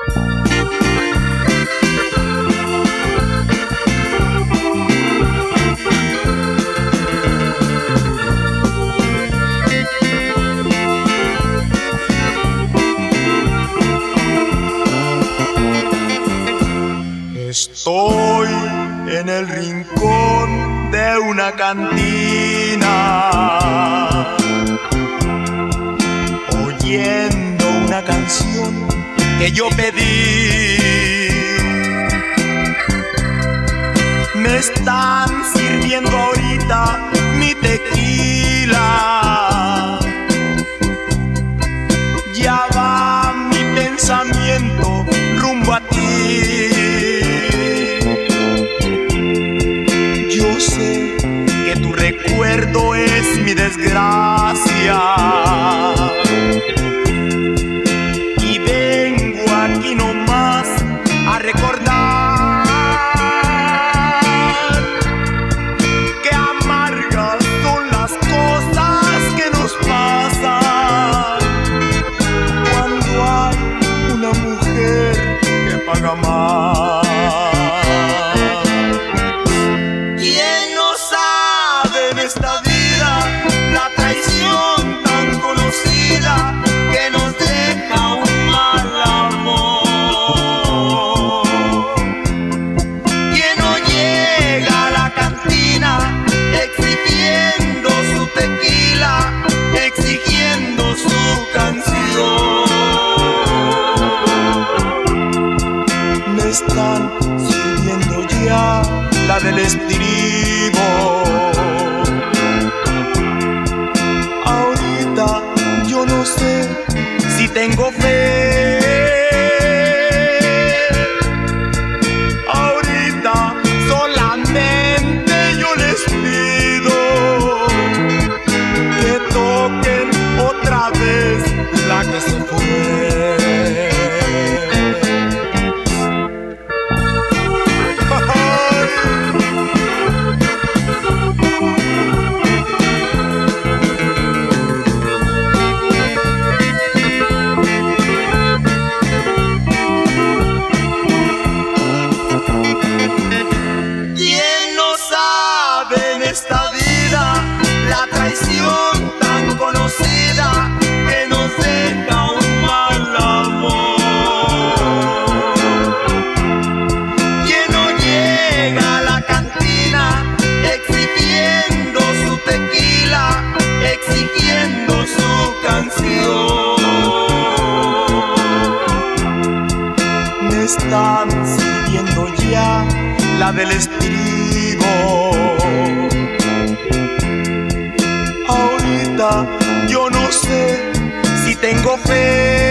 Estoy en el rincón de una cantina, oyendo una canción que yo pedí. Me están sirviendo ahorita mi tequila. Ya va mi pensamiento rumbo a ti. Yo sé que tu recuerdo es mi desgracia, y vengo aquí nomás a recordar que amargas son las cosas que nos pasan cuando hay una mujer que paga más. Esta vida, la traición tan conocida que nos deja un mal amor. Quien no llega a la cantina exigiendo su tequila, exigiendo su canción. Me están sirviendo ya la del estribo. Yo no sé si tengo fe. Ahorita solamente yo les pido que toquen otra vez la que se fue. Esta vida, la traición tan conocida que nos deja un mal amor. Quien no llega a la cantina exigiendo su tequila, exigiendo su canción. Me están sirviendo ya la del estribo. Ahorita yo no sé si tengo fe.